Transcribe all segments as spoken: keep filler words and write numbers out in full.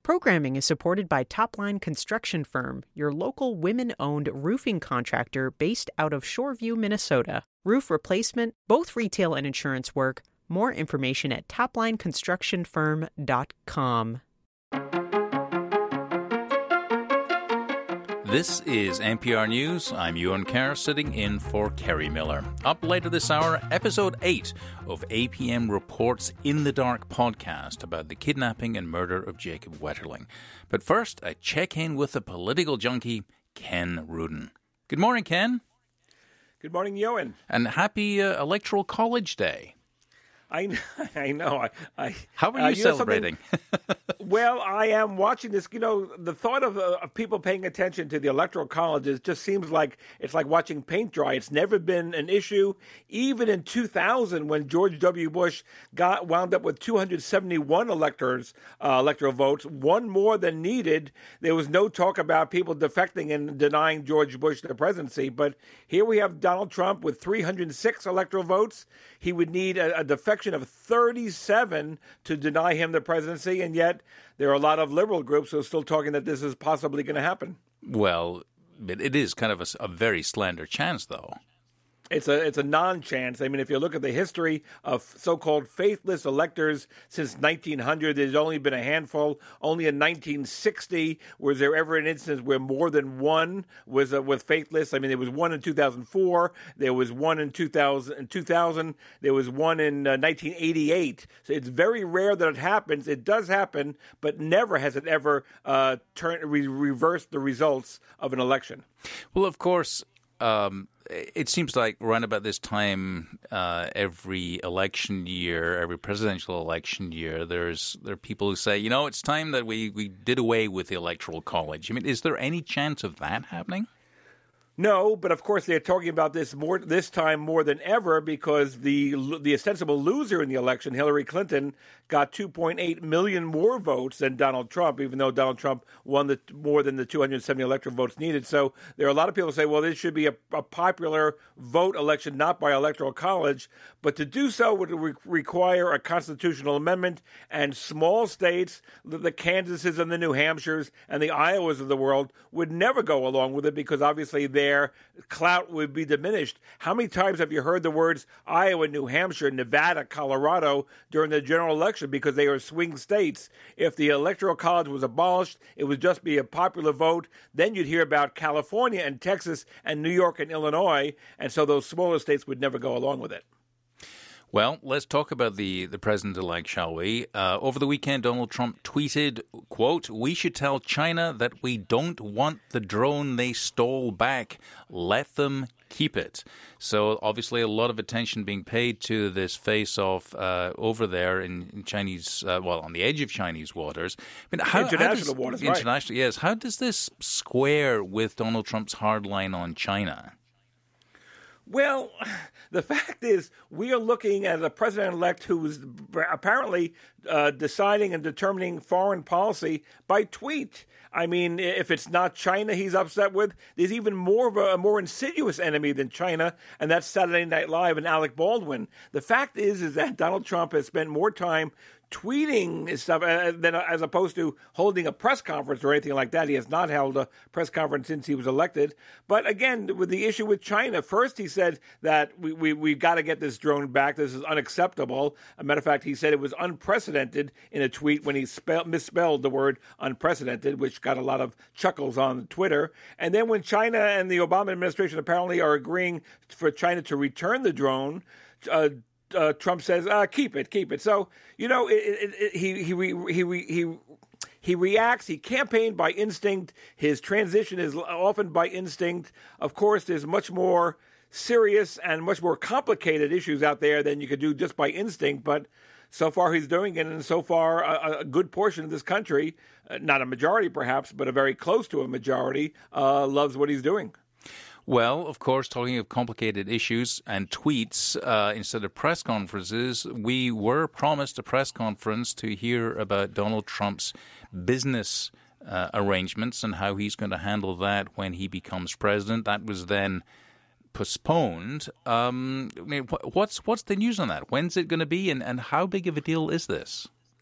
Programming is supported by Topline Construction Firm, your local women-owned roofing contractor based out of Shoreview, Minnesota. Roof replacement, both retail and insurance work. More information at topline construction firm dot com. This is N P R News. I'm Ewan Kerr, sitting in for Kerry Miller. Up later this hour, episode eight of A P M Reports in the Dark podcast about the kidnapping and murder of Jacob Wetterling. But first, a check-in with the political junkie, Ken Rudin. Good morning, Ken. Good morning, Ewan. And happy uh, Electoral College Day. I, I know. I, I, How are you, uh, you celebrating? Well, I am watching this. You know, the thought of, uh, of people paying attention to the Electoral Colleges just seems like it's like watching paint dry. It's never been an issue. Even in two thousand, when George W. Bush got wound up with two hundred seventy-one electors, uh, electoral votes, one more than needed, there was no talk about people defecting and denying George Bush the presidency. But here we have Donald Trump with three hundred six electoral votes. He would need a, a defection of thirty-seven to deny him the presidency, and yet there are a lot of liberal groups who are still talking that this is possibly going to happen. Well, it is kind of a, a very slender chance, though. It's a it's a non-chance. I mean, if you look at the history of so-called faithless electors since nineteen hundred, there's only been a handful. Only in nineteen sixty was there ever an instance where more than one was uh, was faithless. I mean, there was one in two thousand four. There was one in two thousand. In two thousand, there was one in uh, nineteen eighty-eight. So it's very rare that it happens. It does happen, but never has it ever uh, turned re- reversed the results of an election. Well, of course. Um, it seems like around about this time, uh, every election year, every presidential election year, there's there are people who say, you know, it's time that we, we did away with the Electoral College. I mean, is there any chance of that happening? No, but of course they're talking about this more this time more than ever because the the ostensible loser in the election, Hillary Clinton, got two point eight million more votes than Donald Trump, even though Donald Trump won the more than the two hundred seventy electoral votes needed. So there are a lot of people who say, well, this should be a, a popular vote election, not by electoral college. But to do so would re- require a constitutional amendment, and small states, the, the Kansases and the New Hampshires and the Iowas of the world, would never go along with it because obviously they're their clout would be diminished. How many times have you heard the words Iowa, New Hampshire, Nevada, Colorado during the general election because they are swing states? If the Electoral College was abolished, it would just be a popular vote. Then you'd hear about California and Texas and New York and Illinois, and so those smaller states would never go along with it. Well, let's talk about the, the president-elect, shall we? Uh, over the weekend, Donald Trump tweeted, quote, "We should tell China that we don't want the drone they stole back. Let them keep it." So obviously a lot of attention being paid to this face-off uh, over there in, in Chinese, uh, well, on the edge of Chinese waters. I mean, how, international how does, waters, international, right. Yes. How does this square with Donald Trump's hard line on China? Well, the fact is, we are looking at a president-elect who is apparently uh, deciding and determining foreign policy by tweet. I mean, if it's not China he's upset with, there's even more of a, a more insidious enemy than China, and that's Saturday Night Live and Alec Baldwin. The fact is, is that Donald Trump has spent more time tweeting stuff uh, than uh, as opposed to holding a press conference or anything like that. He has not held a press conference since he was elected. But again, with the issue with China, first he said that we we we got to get this drone back. This is unacceptable. As a matter of fact, he said it was unprecedented in a tweet when he spell, misspelled the word unprecedented, which got a lot of chuckles on Twitter. And then when China and the Obama administration apparently are agreeing for China to return the drone, uh, Uh, Trump says, uh, "Keep it, keep it." So you know, it, it, it, he he he he he reacts. He campaigned by instinct. His transition is often by instinct. Of course, there's much more serious and much more complicated issues out there than you could do just by instinct. But so far, he's doing it, and so far, a, a good portion of this country, uh, not a majority perhaps, but a very close to a majority, uh, loves what he's doing. Well, of course, talking of complicated issues and tweets uh, instead of press conferences, we were promised a press conference to hear about Donald Trump's business uh, arrangements and how he's going to handle that when he becomes president. That was then postponed. Um, I mean, what's what's the news on that? When's it going to be, and, and how big of a deal is this?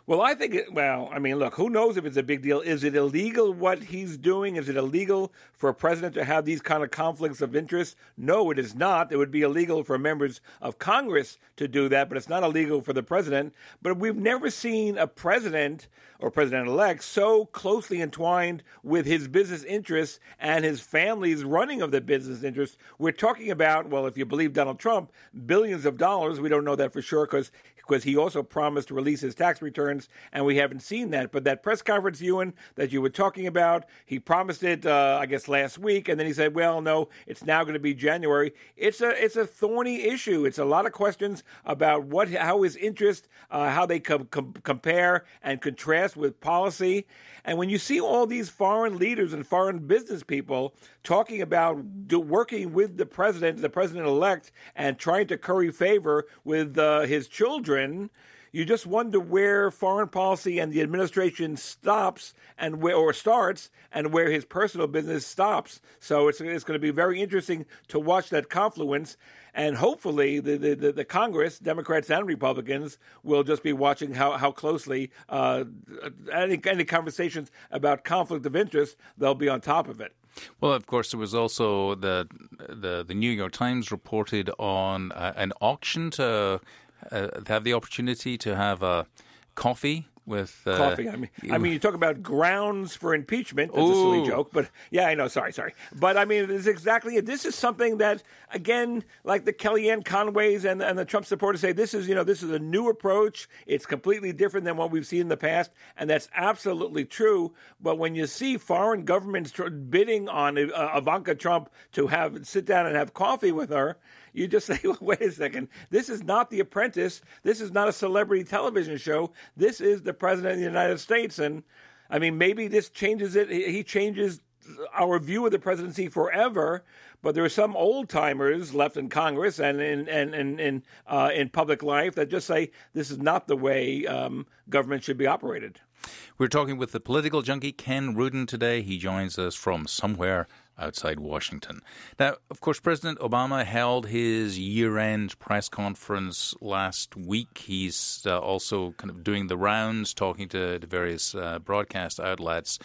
Well, I think, it, well, I mean, look, who knows if it's a big deal? Is it illegal what he's doing? Is it illegal for a president to have these kind of conflicts of interest? No, it is not. It would be illegal for members of Congress to do that, but it's not illegal for the president. But we've never seen a president or president-elect so closely entwined with his business interests and his family's running of the business interests. We're talking about, well, if you believe Donald Trump, billions of dollars. We don't know that for sure because because he also promised to release his tax returns, and we haven't seen that. But that press conference, Ewan, that you were talking about, he promised it, uh, I guess, last week, and then he said, well, no, it's now going to be January. It's a it's a thorny issue. It's a lot of questions about what how his interests, uh, how they com- com- compare and contrast with policy. And when you see all these foreign leaders and foreign business people talking about do, working with the president, the president-elect, and trying to curry favor with uh, his children, you just wonder where foreign policy and the administration stops and where or starts, and where his personal business stops. So it's it's going to be very interesting to watch that confluence. And hopefully the, the, the Congress, Democrats and Republicans, will just be watching how, how closely uh, any, any conversations about conflict of interest, they'll be on top of it. Well, of course, there was also the the, the New York Times reported on uh, an auction to, uh, to have the opportunity to have a coffee with uh, coffee. I mean, I mean, you talk about grounds for impeachment. That's Ooh. a silly joke, but yeah, I know. Sorry, sorry. But I mean, it's exactly it. This is something that, again, like the Kellyanne Conways and and the Trump supporters say, this is you know this is a new approach. It's completely different than what we've seen in the past, and that's absolutely true. But when you see foreign governments bidding on uh, Ivanka Trump to have sit down and have coffee with her, you just say, well, wait a second. This is not The Apprentice. This is not a celebrity television show. This is the President of the United States. And, I mean, maybe this changes it. He changes our view of the presidency forever. But there are some old-timers left in Congress and in and in, in, uh, in public life that just say this is not the way um, government should be operated. We're talking with the political junkie Ken Rudin today. He joins us from somewhere outside Washington. Now, of course, President Obama held his year-end press conference last week. He's uh, also kind of doing the rounds, talking to, to various uh, broadcast outlets.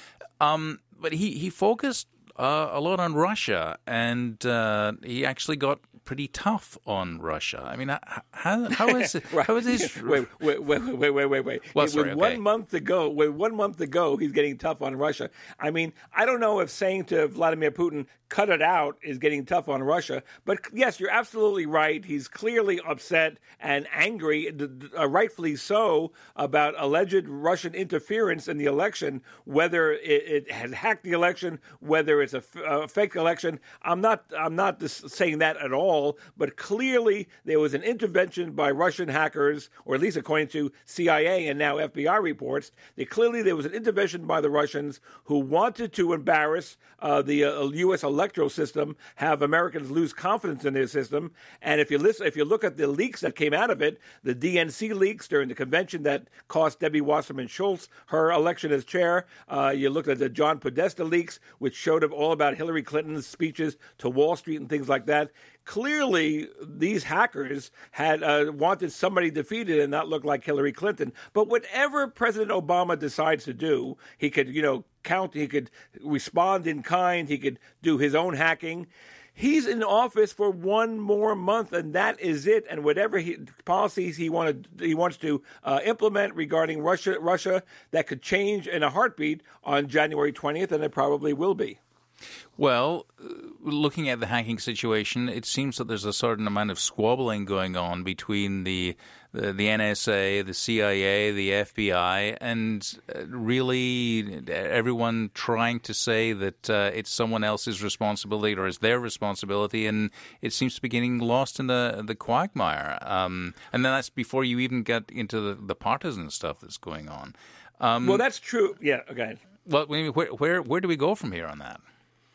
Um, but he, he focused uh, a lot on Russia, and uh, he actually got pretty tough on Russia. I mean, how how is it? right. How is this? wait, wait, wait, wait, wait, wait, wait. Well, with sorry, okay. one month to go, with one month to go, he's getting tough on Russia. I mean, I don't know if saying to Vladimir Putin, "Cut it out," is getting tough on Russia. But yes, you're absolutely right. He's clearly upset and angry, uh, rightfully so, about alleged Russian interference in the election. Whether it, it has hacked the election, whether it's a, a fake election, I'm not. I'm not saying that at all. But clearly there was an intervention by Russian hackers, or at least according to C I A and now F B I reports, that clearly there was an intervention by the Russians who wanted to embarrass uh, the uh, U S electoral system, have Americans lose confidence in their system. And if you listen, if you look at the leaks that came out of it, the D N C leaks during the convention that cost Debbie Wasserman Schultz her election as chair, uh, you look at the John Podesta leaks, which showed up all about Hillary Clinton's speeches to Wall Street and things like that. Clearly, these hackers had uh, wanted somebody defeated and not look like Hillary Clinton. But whatever President Obama decides to do, he could, you know, count, he could respond in kind, he could do his own hacking. He's in office for one more month, and that is it. And whatever he, policies he wanted, he wants to uh, implement regarding Russia, Russia, that could change in a heartbeat on January twentieth, and it probably will be. Well, looking at the hacking situation, it seems that there's a certain amount of squabbling going on between the the, the N S A, the C I A, the F B I, and really everyone trying to say that uh, it's someone else's responsibility or it's their responsibility, and it seems to be getting lost in the the quagmire. Um, and then that's before you even get into the, the partisan stuff that's going on. Um, well, that's true. Yeah, okay. Well, where, where where do we go from here on that?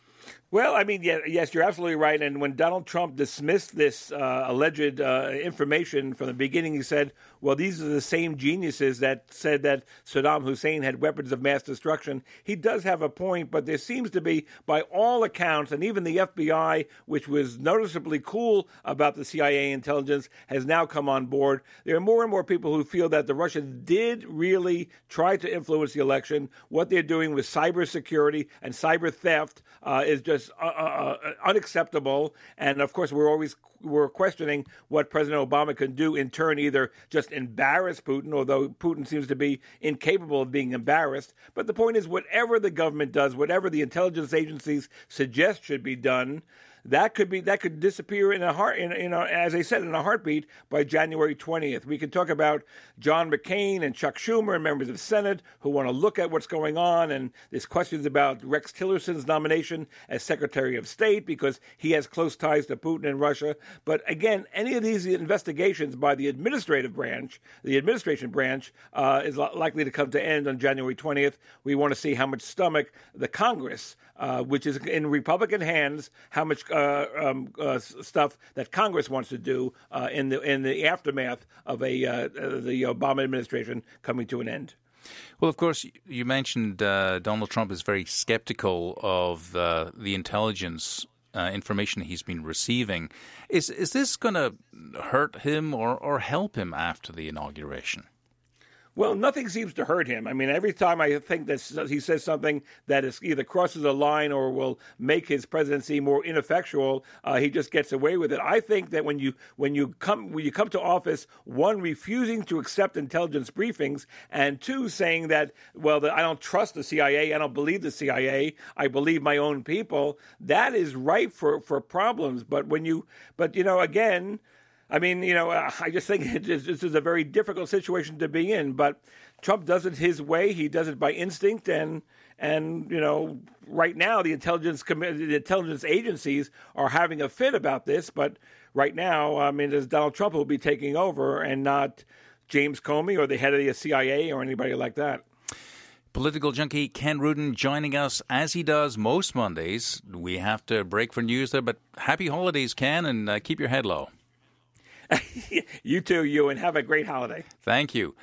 Well, I mean, yeah, yes, you're absolutely right. And when Donald Trump dismissed this uh, alleged uh, information from the beginning, he said, well, these are the same geniuses that said that Saddam Hussein had weapons of mass destruction. He does have a point, but there seems to be, by all accounts, and even the F B I, which was noticeably cool about the C I A intelligence, has now come on board. There are more and more people who feel that the Russians did really try to influence the election. What they're doing with cybersecurity and cyber theft uh, is just Uh, uh, unacceptable. And of course, we're always we're questioning what President Obama can do in turn, either just embarrass Putin, although Putin seems to be incapable of being embarrassed. But the point is, whatever the government does, whatever the intelligence agencies suggest should be done, that could be that could disappear in a heart, in, in a, as I said, in a heartbeat by January twentieth. We can talk about John McCain and Chuck Schumer, members of the Senate, who want to look at what's going on, and there's questions about Rex Tillerson's nomination as Secretary of State because he has close ties to Putin and Russia. But again, any of these investigations by the administrative branch, the administration branch, uh, is likely to come to end on January twentieth. We want to see how much stomach the Congress, uh, which is in Republican hands, how much Uh, um, uh, stuff that Congress wants to do uh, in the in the aftermath of a uh, the Obama administration coming to an end. Well, of course, you mentioned uh, Donald Trump is very skeptical of uh, the intelligence uh, information he's been receiving. Is is this going to hurt him or, or help him after the inauguration? Well, nothing seems to hurt him. I mean, every time I think that he says something that is either crosses a line or will make his presidency more ineffectual, uh, he just gets away with it. I think that when you when you come when you come to office, one, refusing to accept intelligence briefings, and two, saying that, well, that I don't trust the C I A, I don't believe the C I A, I believe my own people, that is ripe for, for problems. But when you, but you know, again. I mean, you know, uh, I just think it is, this is a very difficult situation to be in. But Trump does it his way. He does it by instinct, and and you know, right now the intelligence the intelligence agencies are having a fit about this. But right now, I mean, there's Donald Trump who will be taking over, and not James Comey or the head of the C I A or anybody like that. Political junkie Ken Rudin joining us as he does most Mondays. We have to break for news there, but happy holidays, Ken, and uh, keep your head low. You too, you, and have a great holiday. Thank you.